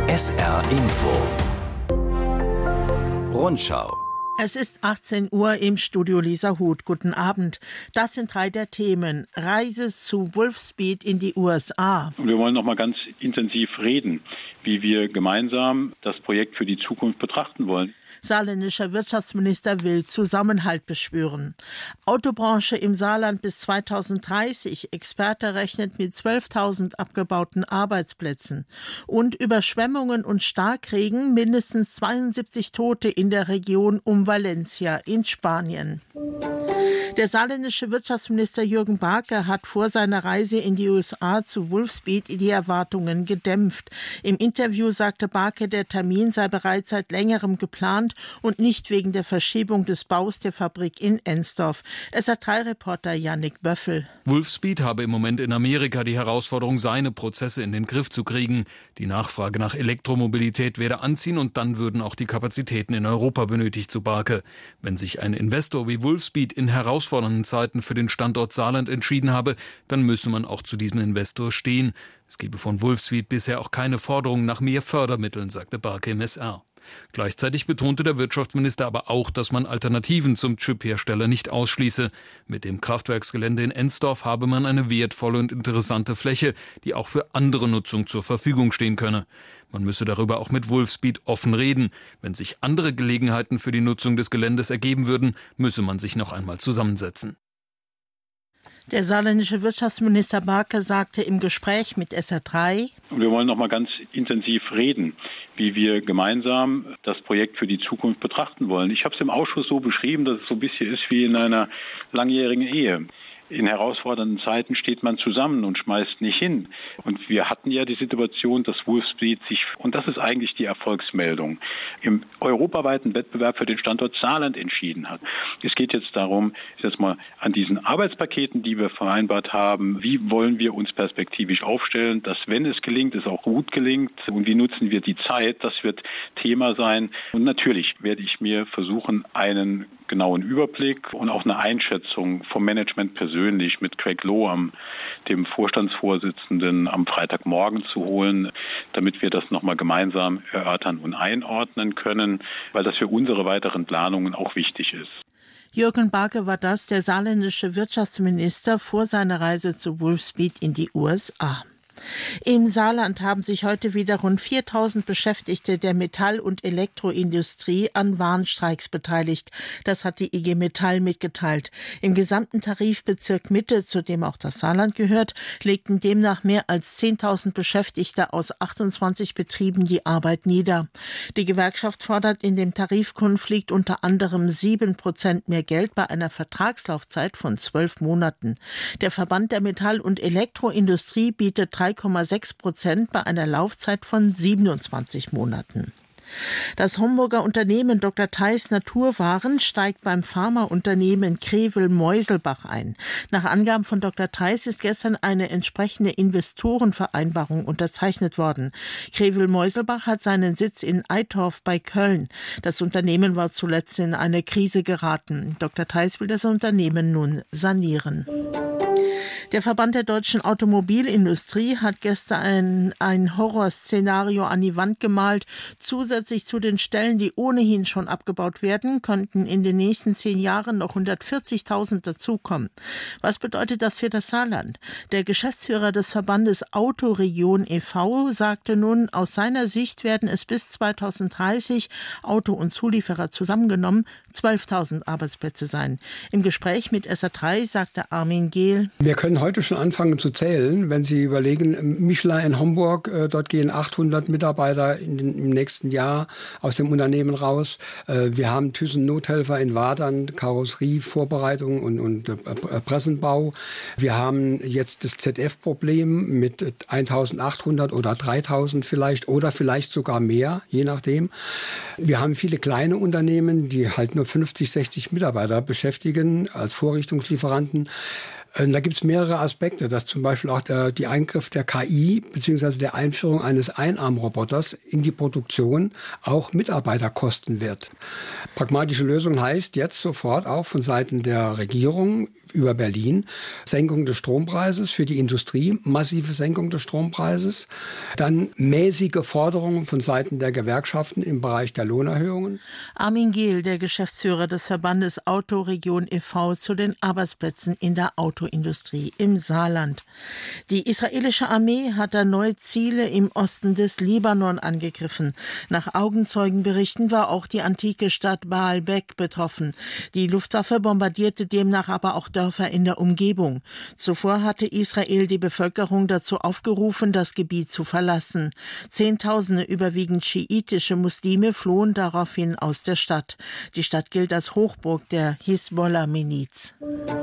SR Info Rundschau. Es ist 18 Uhr im Studio Lisa Huth. Guten Abend. Das sind 3 der Themen. Reise zu Wolfspeed in die USA. Wir wollen noch mal ganz intensiv reden, wie wir gemeinsam das Projekt für die Zukunft betrachten wollen. Saarländischer Wirtschaftsminister will Zusammenhalt beschwören. Autobranche im Saarland bis 2030. Experte rechnet mit 12.000 abgebauten Arbeitsplätzen. Und Überschwemmungen und Starkregen, mindestens 72 Tote in der Region um Valencia in Spanien. Der saarländische Wirtschaftsminister Jürgen Barke hat vor seiner Reise in die USA zu Wolfspeed die Erwartungen gedämpft. Im Interview sagte Barke, der Termin sei bereits seit längerem geplant und nicht wegen der Verschiebung des Baus der Fabrik in Ensdorf. SR3-Reporter Yannick Böffel. Wolfspeed habe im Moment in Amerika die Herausforderung, seine Prozesse in den Griff zu kriegen. Die Nachfrage nach Elektromobilität werde anziehen und dann würden auch die Kapazitäten in Europa benötigt, so Barke. Wenn sich ein Investor wie Wolfspeed in herausfordernden Zeiten für den Standort Saarland entschieden habe, dann müsse man auch zu diesem Investor stehen. Es gebe von Wolfspeed bisher auch keine Forderung nach mehr Fördermitteln, sagte Barke im SR. Gleichzeitig betonte der Wirtschaftsminister aber auch, dass man Alternativen zum Chiphersteller nicht ausschließe. Mit dem Kraftwerksgelände in Ensdorf habe man eine wertvolle und interessante Fläche, die auch für andere Nutzung zur Verfügung stehen könne. Man müsse darüber auch mit Wolfspeed offen reden. Wenn sich andere Gelegenheiten für die Nutzung des Geländes ergeben würden, müsse man sich noch einmal zusammensetzen. Der saarländische Wirtschaftsminister Barke sagte im Gespräch mit SR3: Wir wollen noch mal ganz intensiv reden, wie wir gemeinsam das Projekt für die Zukunft betrachten wollen. Ich habe es im Ausschuss so beschrieben, dass es so ein bisschen ist wie in einer langjährigen Ehe. In herausfordernden Zeiten steht man zusammen und schmeißt nicht hin. Und wir hatten ja die Situation, dass Wolfspeed sich, und das ist eigentlich die Erfolgsmeldung, im europaweiten Wettbewerb für den Standort Saarland entschieden hat. Es geht jetzt darum, jetzt mal an diesen Arbeitspaketen, die wir vereinbart haben, wie wollen wir uns perspektivisch aufstellen, dass, wenn es gelingt, es auch gut gelingt, und wie nutzen wir die Zeit, das wird Thema sein. Und natürlich werde ich mir versuchen, einen genauen Überblick und auch eine Einschätzung vom Management persönlich mit Craig Lowe, dem Vorstandsvorsitzenden, am Freitagmorgen zu holen, damit wir das nochmal gemeinsam erörtern und einordnen können, weil das für unsere weiteren Planungen auch wichtig ist. Jürgen Barke war das, der saarländische Wirtschaftsminister vor seiner Reise zu Wolfspeed in die USA. Im Saarland haben sich heute wieder rund 4.000 Beschäftigte der Metall- und Elektroindustrie an Warnstreiks beteiligt. Das hat die IG Metall mitgeteilt. Im gesamten Tarifbezirk Mitte, zu dem auch das Saarland gehört, legten demnach mehr als 10.000 Beschäftigte aus 28 Betrieben die Arbeit nieder. Die Gewerkschaft fordert in dem Tarifkonflikt unter anderem 7% mehr Geld bei einer Vertragslaufzeit von 12 Monaten. Der Verband der Metall- und Elektroindustrie bietet 3,6% bei einer Laufzeit von 27 Monaten. Das Homburger Unternehmen Dr. Theis Naturwaren steigt beim Pharmaunternehmen Crevel-Meuselbach ein. Nach Angaben von Dr. Theis ist gestern eine entsprechende Investorenvereinbarung unterzeichnet worden. Crevel-Meuselbach hat seinen Sitz in Eitorf bei Köln. Das Unternehmen war zuletzt in eine Krise geraten. Dr. Theis will das Unternehmen nun sanieren. Der Verband der deutschen Automobilindustrie hat gestern ein Horrorszenario an die Wand gemalt. Zusätzlich zu den Stellen, die ohnehin schon abgebaut werden, könnten in den nächsten 10 Jahren noch 140.000 dazukommen. Was bedeutet das für das Saarland? Der Geschäftsführer des Verbandes Autoregion e.V. sagte nun, aus seiner Sicht werden es bis 2030, Auto- und Zulieferer zusammengenommen, 12.000 Arbeitsplätze sein. Im Gespräch mit SR3 sagte Armin Gehl: Wir können heute schon anfangen zu zählen, wenn Sie überlegen, Michelin in Homburg, dort gehen 800 Mitarbeiter im nächsten Jahr aus dem Unternehmen raus. Wir haben Thyssen-Nothelfer in Wadern, Karosserie, Vorbereitung und Pressenbau. Wir haben jetzt das ZF-Problem mit 1.800 oder 3.000 vielleicht oder vielleicht sogar mehr, je nachdem. Wir haben viele kleine Unternehmen, die halt nur 50, 60 Mitarbeiter beschäftigen als Vorrichtungslieferanten. Da gibt es mehrere Aspekte, dass zum Beispiel auch die Eingriff der KI bzw. der Einführung eines Einarmroboters in die Produktion auch Mitarbeiter kosten wird. Pragmatische Lösung heißt jetzt sofort auch von Seiten der Regierung über Berlin Senkung des Strompreises für die Industrie, massive Senkung des Strompreises, dann mäßige Forderungen von Seiten der Gewerkschaften im Bereich der Lohnerhöhungen. Armin Gehl, der Geschäftsführer des Verbandes Autoregion e.V. zu den Arbeitsplätzen in der Autoindustrie im Saarland. Die israelische Armee hat erneut Ziele im Osten des Libanon angegriffen. Nach Augenzeugenberichten war auch die antike Stadt Baalbek betroffen. Die Luftwaffe bombardierte demnach aber auch Dörfer in der Umgebung. Zuvor hatte Israel die Bevölkerung dazu aufgerufen, das Gebiet zu verlassen. Zehntausende überwiegend schiitische Muslime flohen daraufhin aus der Stadt. Die Stadt gilt als Hochburg der Hisbollah-Miliz.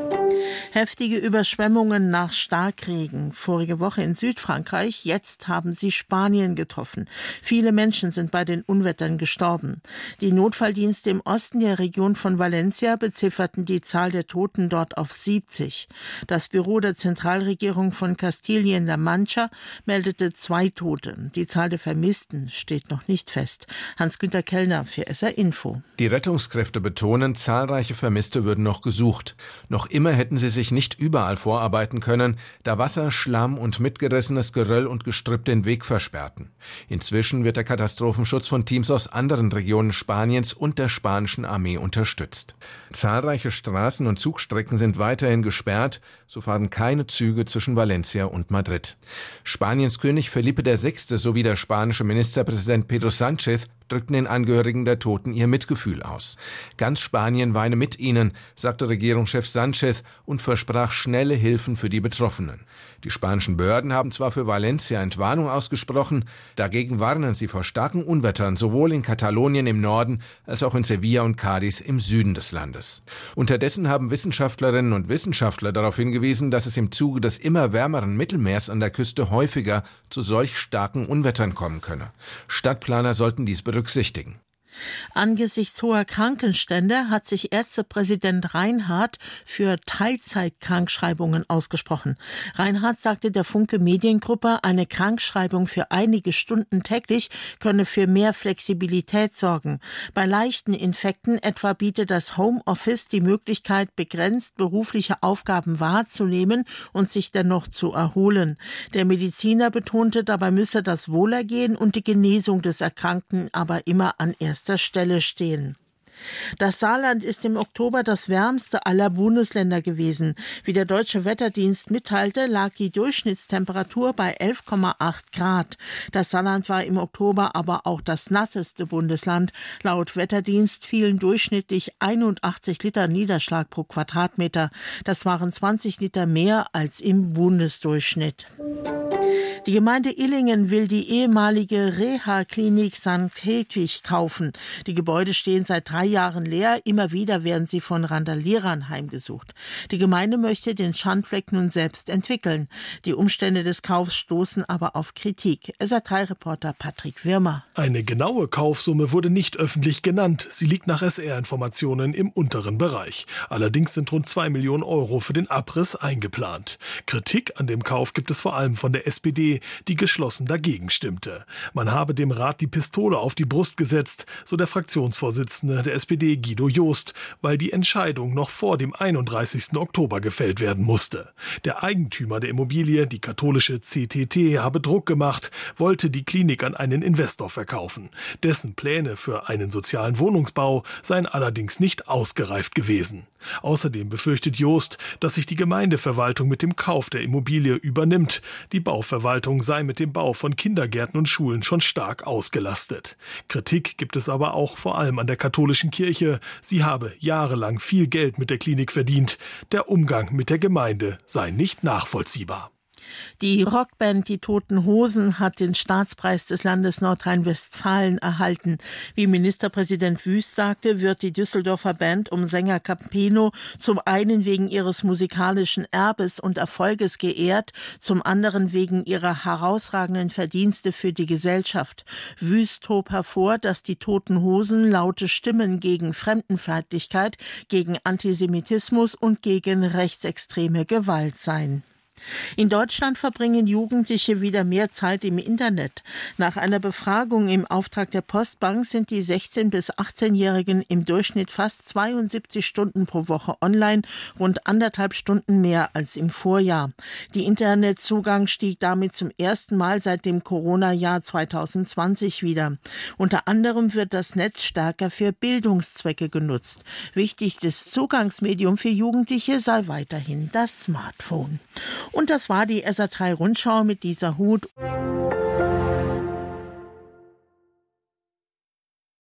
Heftige Überschwemmungen nach Starkregen. Vorige Woche in Südfrankreich, jetzt haben sie Spanien getroffen. Viele Menschen sind bei den Unwettern gestorben. Die Notfalldienste im Osten der Region von Valencia bezifferten die Zahl der Toten dort auf 70. Das Büro der Zentralregierung von Kastilien-La Mancha meldete 2 Tote. Die Zahl der Vermissten steht noch nicht fest. Hans-Günter Kellner für SR Info. Die Rettungskräfte betonen, zahlreiche Vermisste würden noch gesucht. Noch immer hätten sie sich nicht überall vorarbeiten können, da Wasser, Schlamm und mitgerissenes Geröll und Gestrüpp den Weg versperrten. Inzwischen wird der Katastrophenschutz von Teams aus anderen Regionen Spaniens und der spanischen Armee unterstützt. Zahlreiche Straßen und Zugstrecken sind weiterhin gesperrt, so fahren keine Züge zwischen Valencia und Madrid. Spaniens König Felipe VI. Sowie der spanische Ministerpräsident Pedro Sánchez drückten den Angehörigen der Toten ihr Mitgefühl aus. Ganz Spanien weine mit ihnen, sagte Regierungschef Sánchez und versprach schnelle Hilfen für die Betroffenen. Die spanischen Behörden haben zwar für Valencia Entwarnung ausgesprochen, dagegen warnen sie vor starken Unwettern sowohl in Katalonien im Norden als auch in Sevilla und Cádiz im Süden des Landes. Unterdessen haben Wissenschaftlerinnen und Wissenschaftler darauf hingewiesen, dass es im Zuge des immer wärmeren Mittelmeers an der Küste häufiger zu solch starken Unwettern kommen könne. Stadtplaner sollten dies berücksichtigen. Angesichts hoher Krankenstände hat sich Ärztepräsident Reinhardt für Teilzeitkrankschreibungen ausgesprochen. Reinhardt sagte der Funke Mediengruppe, eine Krankschreibung für einige Stunden täglich könne für mehr Flexibilität sorgen. Bei leichten Infekten etwa bietet das Homeoffice die Möglichkeit, begrenzt berufliche Aufgaben wahrzunehmen und sich dennoch zu erholen. Der Mediziner betonte, dabei müsse das Wohlergehen und die Genesung des Erkrankten aber immer an erster Stelle stehen. Das Saarland ist im Oktober das wärmste aller Bundesländer gewesen. Wie der Deutsche Wetterdienst mitteilte, lag die Durchschnittstemperatur bei 11,8 Grad. Das Saarland war im Oktober aber auch das nasseste Bundesland. Laut Wetterdienst fielen durchschnittlich 81 Liter Niederschlag pro Quadratmeter. Das waren 20 Liter mehr als im Bundesdurchschnitt. Die Gemeinde Illingen will die ehemalige Reha-Klinik St. Hedwig kaufen. Die Gebäude stehen seit 3 Jahren leer. Immer wieder werden sie von Randalierern heimgesucht. Die Gemeinde möchte den Schandfleck nun selbst entwickeln. Die Umstände des Kaufs stoßen aber auf Kritik. SR3-Reporter Patrick Wirmer. Eine genaue Kaufsumme wurde nicht öffentlich genannt. Sie liegt nach SR-Informationen im unteren Bereich. Allerdings sind rund 2 Millionen Euro für den Abriss eingeplant. Kritik an dem Kauf gibt es vor allem von der SPD, die geschlossen dagegen stimmte. Man habe dem Rat die Pistole auf die Brust gesetzt, so der Fraktionsvorsitzende der SPD Guido Jost, weil die Entscheidung noch vor dem 31. Oktober gefällt werden musste. Der Eigentümer der Immobilie, die katholische CTT, habe Druck gemacht, wollte die Klinik an einen Investor verkaufen. Dessen Pläne für einen sozialen Wohnungsbau seien allerdings nicht ausgereift gewesen. Außerdem befürchtet Jost, dass sich die Gemeindeverwaltung mit dem Kauf der Immobilie übernimmt. Die Bauverwaltung sei mit dem Bau von Kindergärten und Schulen schon stark ausgelastet. Kritik gibt es aber auch vor allem an der katholischen Kirche. Sie habe jahrelang viel Geld mit der Klinik verdient. Der Umgang mit der Gemeinde sei nicht nachvollziehbar. Die Rockband Die Toten Hosen hat den Staatspreis des Landes Nordrhein-Westfalen erhalten. Wie Ministerpräsident Wüst sagte, wird die Düsseldorfer Band um Sänger Campino zum einen wegen ihres musikalischen Erbes und Erfolges geehrt, zum anderen wegen ihrer herausragenden Verdienste für die Gesellschaft. Wüst hob hervor, dass die Toten Hosen laute Stimmen gegen Fremdenfeindlichkeit, gegen Antisemitismus und gegen rechtsextreme Gewalt seien. In Deutschland verbringen Jugendliche wieder mehr Zeit im Internet. Nach einer Befragung im Auftrag der Postbank sind die 16- bis 18-Jährigen im Durchschnitt fast 72 Stunden pro Woche online, rund 1,5 Stunden mehr als im Vorjahr. Der Internetzugang stieg damit zum ersten Mal seit dem Corona-Jahr 2020 wieder. Unter anderem wird das Netz stärker für Bildungszwecke genutzt. Wichtigstes Zugangsmedium für Jugendliche sei weiterhin das Smartphone. Und das war die SA3 Rundschau mit Lisa Huth.